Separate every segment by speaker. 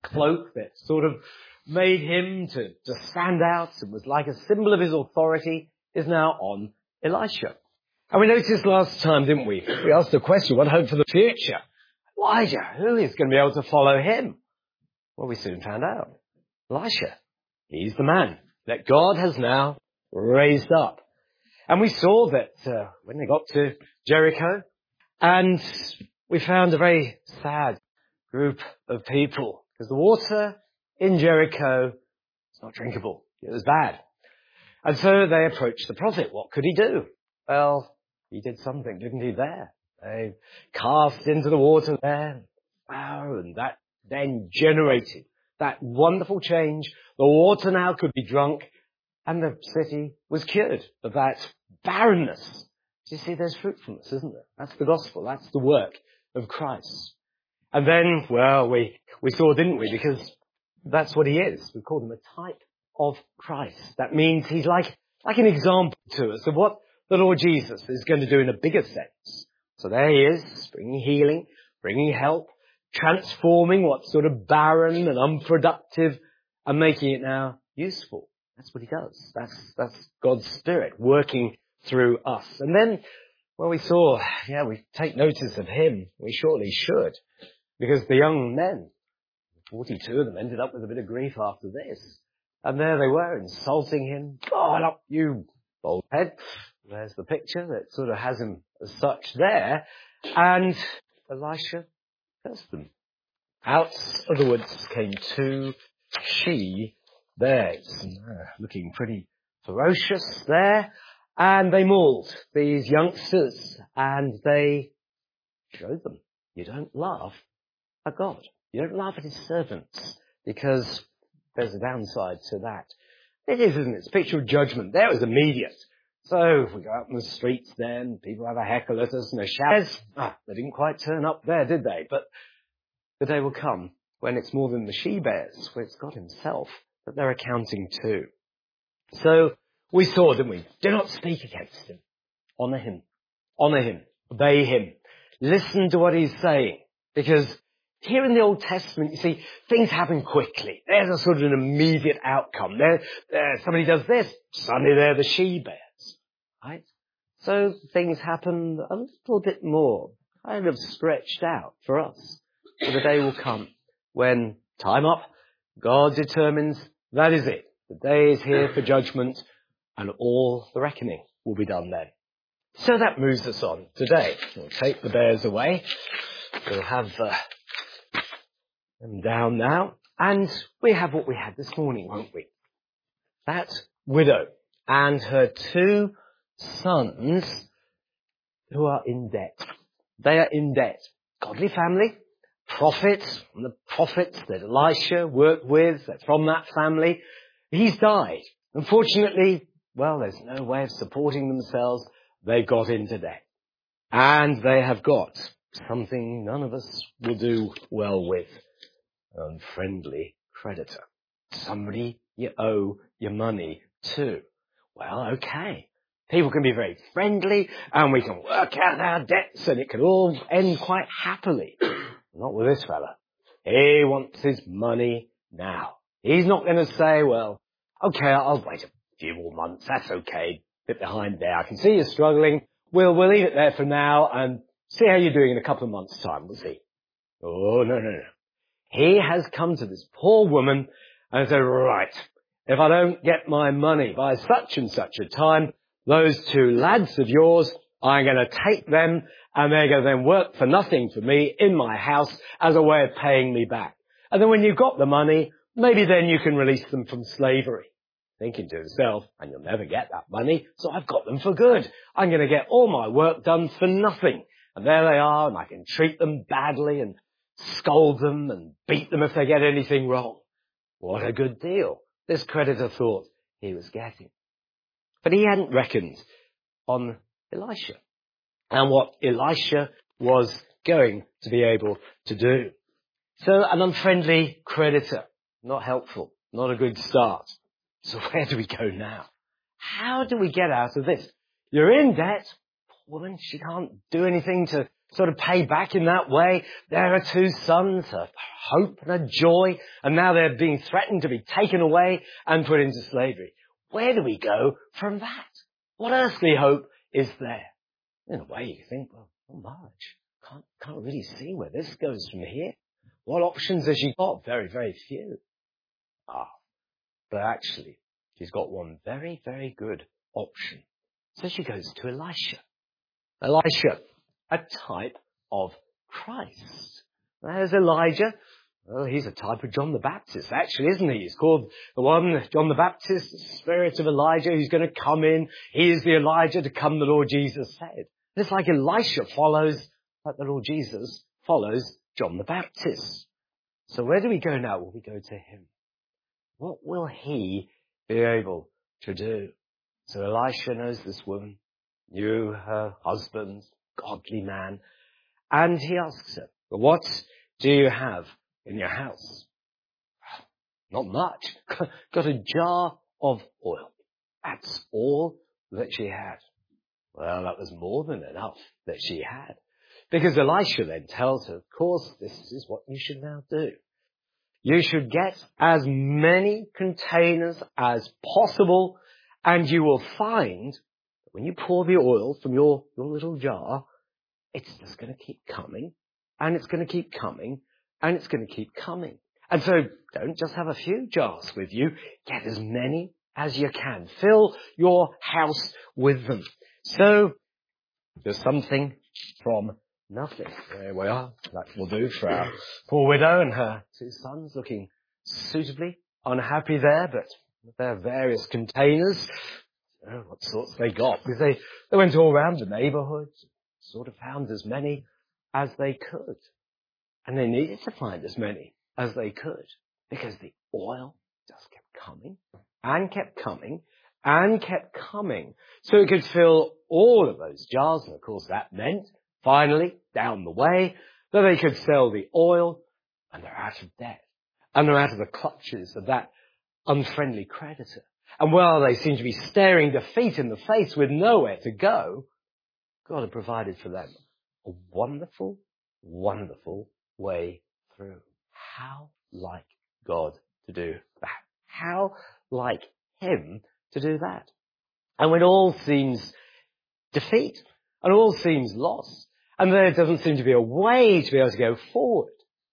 Speaker 1: cloak that sort of made him to stand out and was like a symbol of his authority, is now on Elisha. And we noticed last time, didn't we? We asked the question, what hope for the future? Elijah, who is going to be able to follow him? Well, we soon found out. Elisha, he's the man that God has now raised up. And we saw that when they got to Jericho, and we found a very sad group of people, because the water in Jericho is not drinkable. It was bad. And so they approached the prophet. What could he do? Well, he did something, didn't he, there? They cast into the water there. Wow, and that then generated that wonderful change. The water now could be drunk, and the city was cured of that barrenness. You see, there's fruitfulness, isn't there? That's the gospel. That's the work of Christ. And then, well, we saw, didn't we? Because that's what he is. We call him a type of Christ. That means he's like an example to us of what the Lord Jesus is going to do in a bigger sense. So there he is, bringing healing, bringing help, transforming what's sort of barren and unproductive and making it now useful. That's what he does. That's God's Spirit working through us. And then, well, we saw, we take notice of him. We surely should. Because the young men, 42 of them, ended up with a bit of grief after this. And there they were, insulting him. God up, you bald head. There's the picture that sort of has him as such there. And Elisha cursed them. Out of the woods came two she-bears, looking pretty ferocious there. And they mauled these youngsters, and they showed them, you don't laugh at God. You don't laugh at his servants, because there's a downside to that. It is, isn't it? It's a picture of judgment. There it was immediate. So if we go out in the streets then, people have a heckle at us and a shout. They didn't quite turn up there, did they? But the day will come when it's more than the she-bears, where it's God himself that they're accounting to. So we saw, didn't we? Do not speak against him. Honour him. Honour him. Obey him. Listen to what he's saying. Because here in the Old Testament, you see, things happen quickly. There's a sort of an immediate outcome. There, somebody does this. Suddenly they're the she-bears. Right? So things happen a little bit more, kind of stretched out for us. But the day will come when time up, God determines that is it. The day is here for judgment, and all the reckoning will be done then. So that moves us on today. We'll take the bears away. We'll have them down now. And we have what we had this morning, won't we? That widow and her two sons who are in debt. They are in debt. Godly family, prophets, and the prophets that Elisha worked with, that's from that family. He's died. Unfortunately, well, there's no way of supporting themselves. They've got into debt. And they have got something none of us will do well with. An unfriendly creditor. Somebody you owe your money to. Well, okay. People can be very friendly and we can work out our debts and it can all end quite happily. Not with this fella. He wants his money now. He's not going to say, well, okay, I'll wait a few more months. That's okay. Bit behind there. I can see you're struggling. We'll leave it there for now and see how you're doing in a couple of months' time. We'll see. Oh, no. He has come to this poor woman and said, right, if I don't get my money by such and such a time, those two lads of yours, I'm going to take them and they're going to then work for nothing for me in my house as a way of paying me back. And then when you've got the money, maybe then you can release them from slavery. Thinking to himself, and you'll never get that money, so I've got them for good. I'm going to get all my work done for nothing. And there they are, and I can treat them badly and scold them and beat them if they get anything wrong. What a good deal this creditor thought he was getting. But he hadn't reckoned on Elisha and what Elisha was going to be able to do. So an unfriendly creditor, not helpful, not a good start. So where do we go now? How do we get out of this? You're in debt. Poor woman, she can't do anything to sort of pay back in that way. There are two sons, a hope and a joy, and now they're being threatened to be taken away and put into slavery. Where do we go from that? What earthly hope is there? In a way, you think, well, not much. Can't really see where this goes from here. What options has she got? Very, very few. But actually, she's got one very, very good option. So she goes to Elisha. Elisha, a type of Christ. There's Elijah. Well, he's a type of John the Baptist, actually, isn't he? He's called the one, John the Baptist, the spirit of Elijah, who's going to come in. He is the Elijah to come, the Lord Jesus said. It's like Elisha follows, like the Lord Jesus follows John the Baptist. So where do we go now? Well, we go to him. What will he be able to do? So Elisha knows this woman, knew her husband, godly man, and he asks her, well, what do you have in your house? Not much. Got a jar of oil. That's all that she had. Well, that was more than enough that she had. Because Elisha then tells her, of course, this is what you should now do. You should get as many containers as possible, and you will find that when you pour the oil from your little jar, it's just going to keep coming, and it's going to keep coming, and it's going to keep coming. And so don't just have a few jars with you. Get as many as you can. Fill your house with them. So there's something from nothing. There we are. That will do for our poor widow and her two sons, looking suitably unhappy there, but with their various containers. What sorts they got? Because they went all around the neighbourhood, sort of found as many as they could. And they needed to find as many as they could, because the oil just kept coming and kept coming and kept coming. So it could fill all of those jars, and of course that meant, finally, down the way, that they could sell the oil, and they're out of debt. And they're out of the clutches of that unfriendly creditor. And while they seem to be staring defeat in the face with nowhere to go, God had provided for them a wonderful, wonderful way through. How like God to do that? How like him to do that? And when all seems defeat, and all seems lost, and there doesn't seem to be a way to be able to go forward,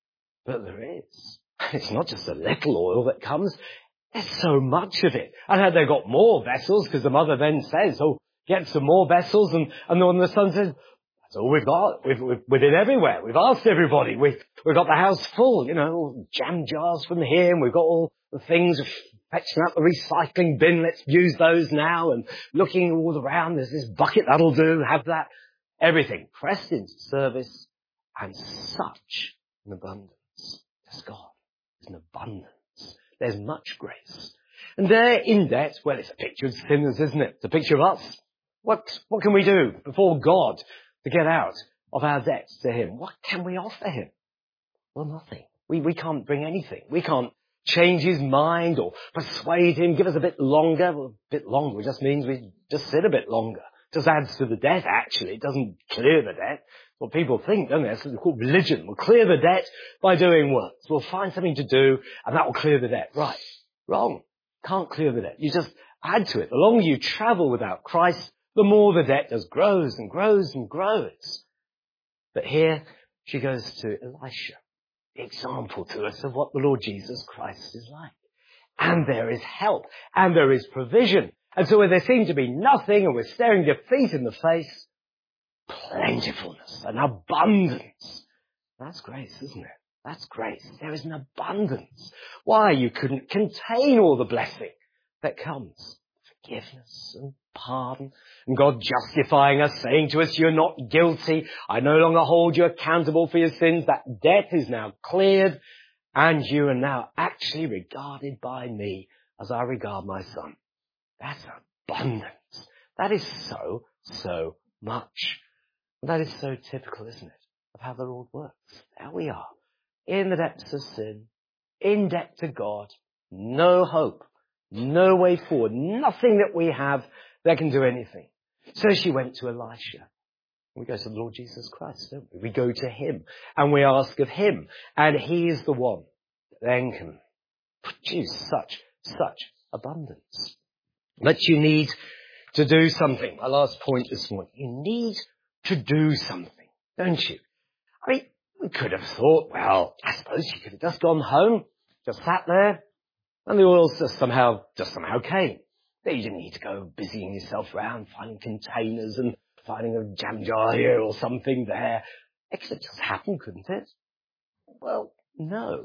Speaker 1: but there is. It's not just a little oil that comes, there's so much of it. And had they got more vessels, because the mother then says, oh, get some more vessels, and then the son says, that's all we've got. We've been everywhere. We've asked everybody. We've got the house full, jam jars from here, and we've got all the things, fetching out the recycling bin. Let's use those now. And looking all around, there's this bucket that'll do. Have that. Everything pressed into service, and such an abundance. There's God. There's an abundance. There's much grace. And they're in debt. Well, it's a picture of sinners, isn't it? It's a picture of us. What can we do before God to get out of our debts to him? What can we offer him? Well, nothing. We can't bring anything. We can't change his mind or persuade him, give us a bit longer. Well, a bit longer just means we just sit a bit longer. It just adds to the debt, actually. It doesn't clear the debt. What people think, don't they? It's called religion. We'll clear the debt by doing works. We'll find something to do, and that will clear the debt. Right. Wrong. Can't clear the debt. You just add to it. The longer you travel without Christ, the more the debt just grows and grows and grows. But here she goes to Elisha, the example to us of what the Lord Jesus Christ is like. And there is help, and there is provision. And so where there seemed to be nothing, and we're staring defeat in the face, plentifulness and abundance. That's grace, isn't it? That's grace. There is an abundance. Why? You couldn't contain all the blessing that comes. Forgiveness and pardon, and God justifying us, saying to us, you're not guilty. I no longer hold you accountable for your sins. That debt is now cleared, and you are now actually regarded by me as I regard my son. That's abundance. That is so much. And that is so typical, isn't it, of how the Lord works. There we are, in the depths of sin, in debt to God, no hope, no way forward, nothing that we have that can do anything. So she went to Elisha. We go to the Lord Jesus Christ, don't we? We go to him and we ask of him. And he is the one that then can produce such abundance. But you need to do something. My last point this morning. You need to do something, don't you? I mean, we could have thought, well, I suppose you could have just gone home, just sat there, and the oil just somehow came. That you didn't need to go busying yourself around, finding containers and finding a jam jar here or something there. It could have just happened, couldn't it? Well, no.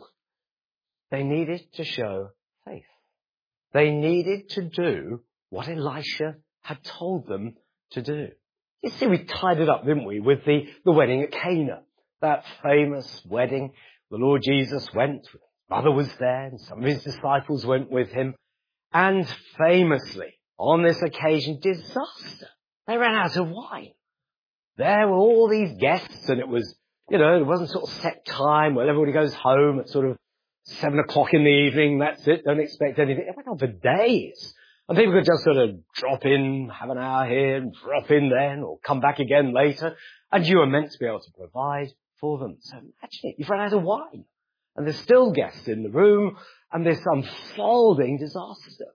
Speaker 1: They needed to show faith. They needed to do what Elisha had told them to do. You see, we tied it up, didn't we, with the wedding at Cana. That famous wedding. The Lord Jesus went, his mother was there, and some of his disciples went with him. And famously, on this occasion, disaster. They ran out of wine. There were all these guests, and it was, it wasn't sort of set time where everybody goes home at sort of 7 o'clock in the evening. That's it. Don't expect anything. It went on for days. And people could just sort of drop in, have an hour here, and drop in then, or come back again later. And you were meant to be able to provide for them. So imagine it. You've run out of wine. And there's still guests in the room, and this unfolding disaster.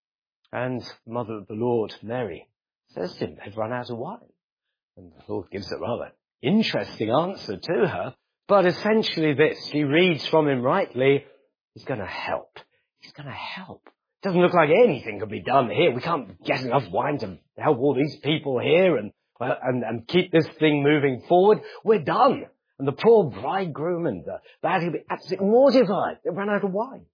Speaker 1: And the mother of the Lord, Mary, says to him, they've run out of wine. And the Lord gives a rather interesting answer to her. But essentially this, she reads from him rightly, he's going to help. He's going to help. It doesn't look like anything could be done here. We can't get enough wine to help all these people here and keep this thing moving forward. We're done. And the poor bridegroom and that he'll be absolutely mortified. They've run out of wine.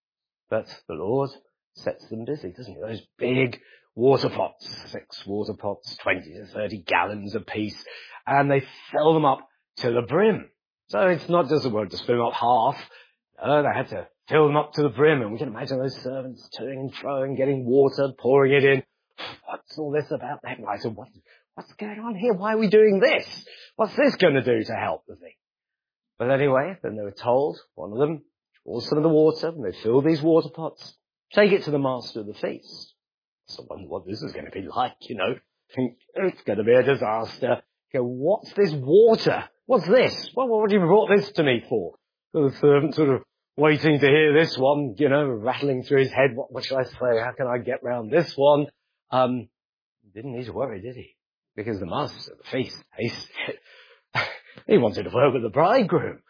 Speaker 1: But the Lord sets them busy, doesn't he? Those big water pots, 6 water pots, 20 to 30 gallons apiece, and they fill them up to the brim. So it's not just just fill them up half. No, they had to fill them up to the brim, and we can imagine those servants toing and froing, getting water, pouring it in. What's all this about? And I said, what's going on here? Why are we doing this? What's this going to do to help the thing? But anyway, then they were told, one of them draws some of the water, and they fill these water pots, take it to the master of the feast. So I wonder what this is going to be like, Think it's going to be a disaster. Go, what's this water? What's this? What have you brought this to me for? So the servant sort of waiting to hear this one, rattling through his head. What shall I say? How can I get round this one? Didn't need to worry, did he? Because the master of the feast, he wanted to work with the bridegroom.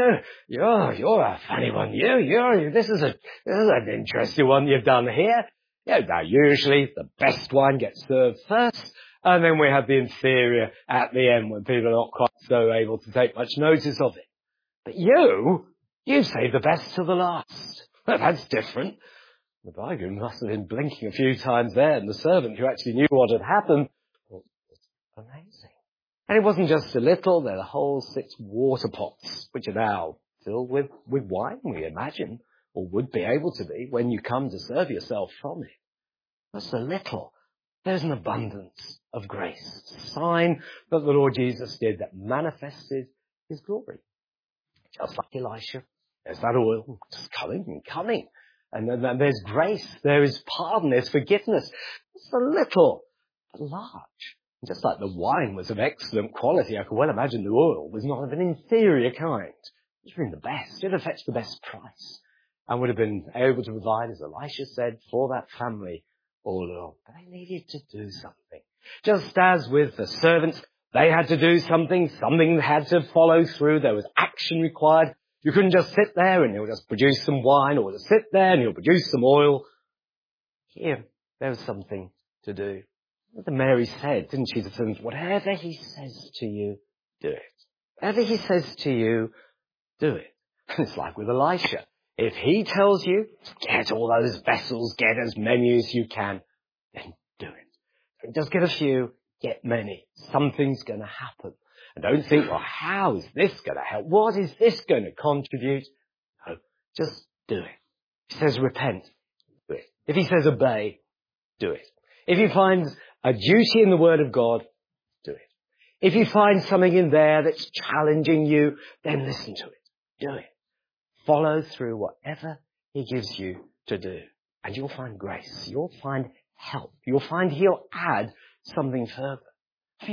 Speaker 1: You're a funny one. This is an interesting one you've done here. Now usually the best wine gets served first, and then we have the inferior at the end when people are not quite so able to take much notice of it. But you saved the best to the last. Well, that's different. The bridegroom must have been blinking a few times there, and the servant who actually knew what had happened, well, it's amazing. And it wasn't just a little, they're the whole 6 water pots, which are now filled with wine, we imagine, or would be able to be when you come to serve yourself from it. That's a little. There's an abundance of grace. It's a sign that the Lord Jesus did that manifested his glory. Just like Elisha, there's that oil just coming and coming. And then there's grace, there is pardon, there's forgiveness. It's a little, but large. And just like the wine was of excellent quality, I can well imagine the oil was not of an inferior kind. It was really the best. It would have fetched the best price and would have been able to provide, as Elisha said, for that family all along. But they needed to do something. Just as with the servants, they had to do something had to follow through, there was action required. You couldn't just sit there and he'll just produce some wine, or just sit there and he'll produce some oil. Here, there was something to do. What Mary said, didn't she, to them? Whatever he says to you, do it. Whatever he says to you, do it. And it's like with Elisha. If he tells you, get all those vessels, get as many as you can, then do it. Don't just get a few, get many. Something's going to happen. And don't think, well, how is this going to help? What is this going to contribute? No, just do it. If he says repent, do it. If he says obey, do it. If you find a duty in the Word of God, do it. If you find something in there that's challenging you, then listen to it. Do it. Follow through whatever he gives you to do. And you'll find grace. You'll find help. You'll find he'll add something further. I mean,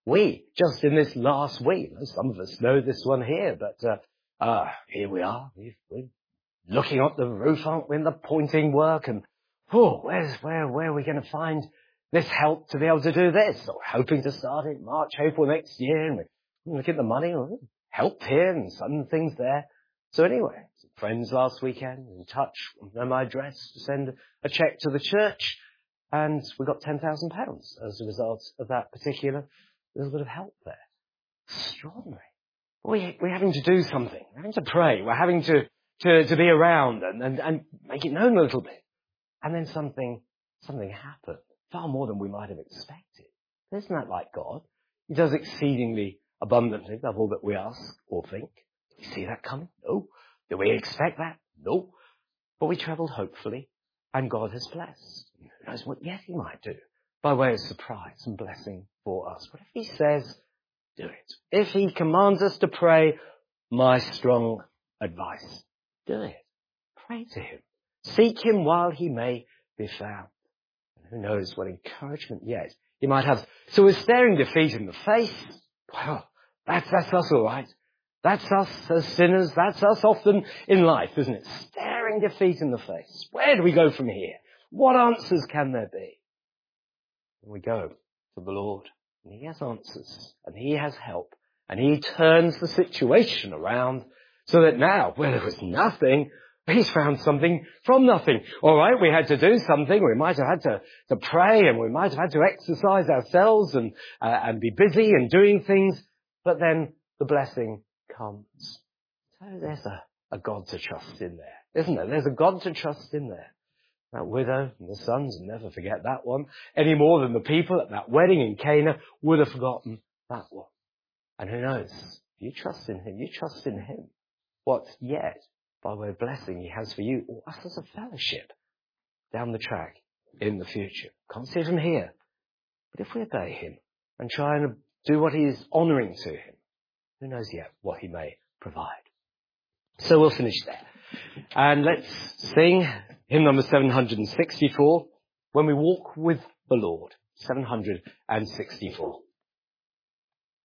Speaker 1: We, just in this last week, some of us know this one here, but here we are. We're looking up the roof, aren't we, in the pointing work, and where are we going to find this help to be able to do this? Or hoping to start it March, April next year, and we look at the money, help here and some things there. So anyway, some friends last weekend in touch, know my address, to send a cheque to the church, and we got £10,000 as a result of that particular little bit of help there. Extraordinary. We're having to do something. We're having to pray. We're having to be around and make it known a little bit. And then something happened, far more than we might have expected. Isn't that like God? He does exceedingly abundantly above all that we ask or think. Do we see that coming? No. Do we expect that? No. But we travelled hopefully, and God has blessed. Who knows what yet he might do by way of surprise and blessing for us. But if he says, do it. If he commands us to pray, my strong advice, do it. Pray to him. Seek him while he may be found. And who knows what encouragement yet he might have. So we're staring defeat in the face. Well, that's us all right. That's us as sinners. That's us often in life, isn't it? Staring defeat in the face. Where do we go from here? What answers can there be? And we go to the Lord. And he has answers. And he has help. And he turns the situation around so that now, where there was nothing, he's found something from nothing. All right, we had to do something. We might have had to pray, and we might have had to exercise ourselves and be busy and doing things. But then the blessing comes. So there's a God to trust in there, isn't there? There's a God to trust in there. That widow and the sons, and never forget that one, any more than the people at that wedding in Cana would have forgotten that one. And who knows? You trust in him. You trust in him. What yet, by way of blessing, he has for you or us as a fellowship down the track in the future. Can't see it from here. But if we obey him and try and do what is honouring to him, who knows yet what he may provide. So we'll finish there. And let's sing hymn number 764, When We Walk with the Lord. 764.